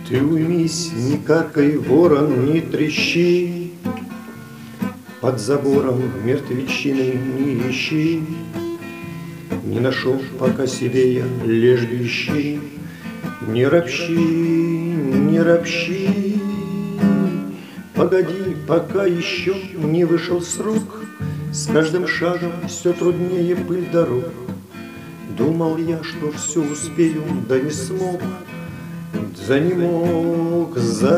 Ты уймись, ни каркай, ворон, не трещи, под забором мертвечины не ищи. Не нашел пока себе я лежбищи. Не ропщи, не ропщи, погоди, пока еще не вышел срок. С каждым шагом все труднее пыль дорог. Думал я, что все успею, да не смог. Занемог,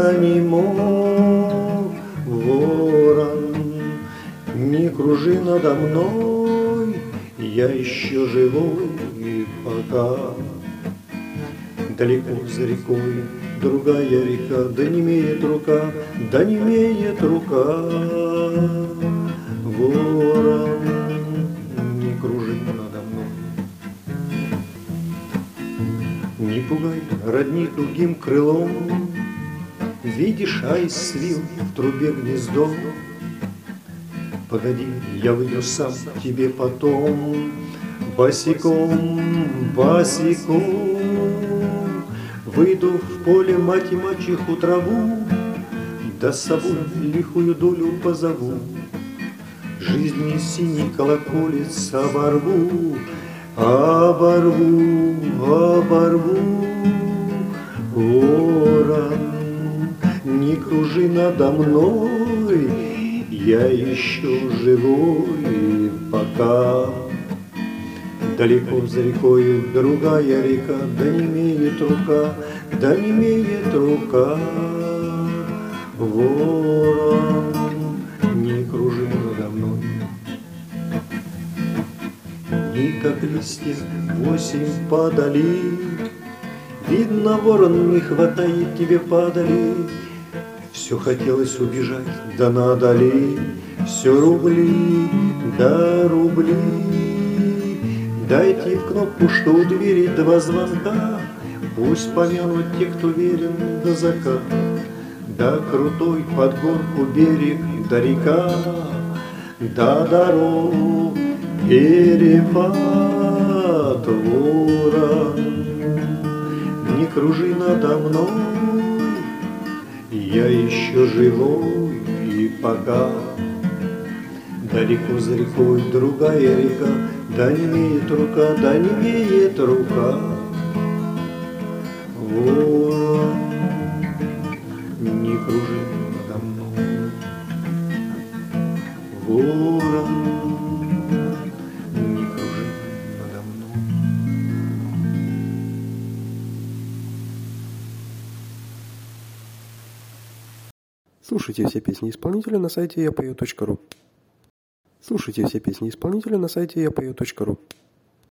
ворон, не кружи надо мной, я еще живой пока. Далеко за рекой другая река, да немеет рука, да немеет рука. Ворон, не кружи надо мной. Не пугай, родник, тугим крылом, видишь, ай свил в трубе гнездо. Погоди, я выйду сам тебе потом, босиком, босиком. Выйду в поле мать и мачеху траву, да с собой лихую долю позову. Жизни синий колоколец оборву, оборву, оборву. Ворон, не кружи надо мной, я еще живой пока. Далеко за рекой другая река, да немеет рука, да немеет рука. Ворон, не кружи надо мной. И как листья в осень падали, видно, ворон, не хватает тебе падали. Все хотелось убежать, да надо ли, все рубли, да рубли. Дайте в кнопку, что у двери два звонка, пусть помянут те, кто верен до заката. Да крутой под горку берег, да река, да дорог перепад. Ворон, не кружи надо мной, я еще живой и пока. Далеко за рекой другая река, да немеет рука, да немеет рука. Ворон, не кружи надо мной. Ворон, не кружи надо мной. Слушайте все песни исполнителя на сайте yapою.ru. Слушайте все песни исполнителя на сайте yapою.ru.